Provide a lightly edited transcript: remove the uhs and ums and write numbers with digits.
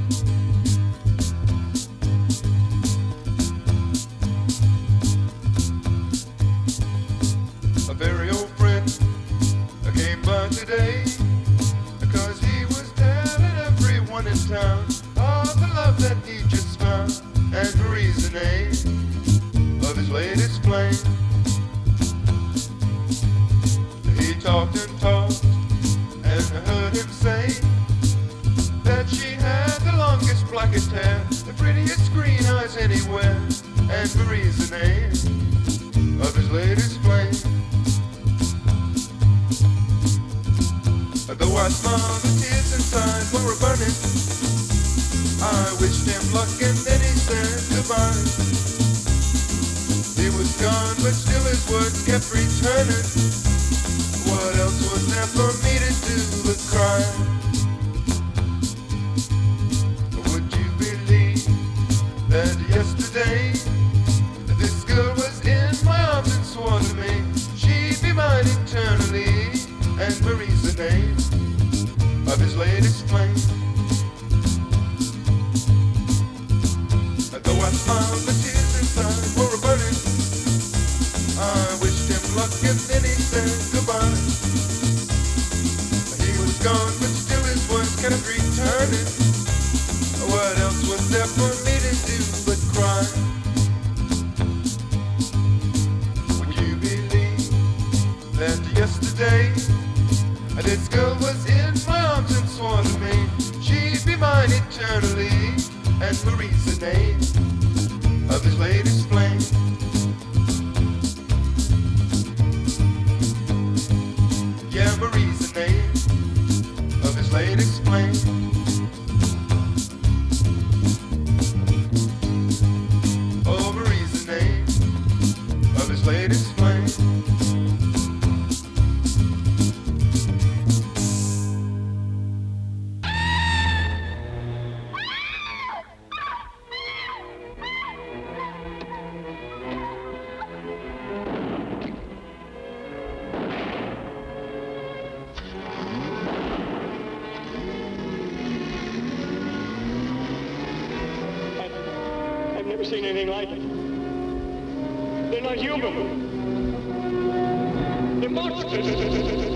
A very old friend came by today because he was telling everyone in town all the love that he just found and the reason of his latest flame. He talked and talked, and I heard him say that she had the longest blackest hair, the prettiest green eyes anywhere, and Marie's the name of his latest flame. Though I smiled, the tears inside were burning, I wished him luck and then he said goodbye. He was gone, but still his words kept returning. What else was there for me to do but cry? Would you believe that yesterday this girl was in my arms and swore to me she'd be mine eternally, and Marie's the name of his latest flame. Though I smiled, the tears inside were burning, I wished him luck and then he said goodbye. He was gone, but still his words kept returning. What else was there for me to do but cry? Would you believe that yesterday this girl was in my arms and swore to me she'd be mine eternally, and Marie's the name of his latest flame. Yeah, Marie's the name of his latest flame. Oh, Marie's the name of his latest flame. I've never seen anything like it. They're not human. They're monsters.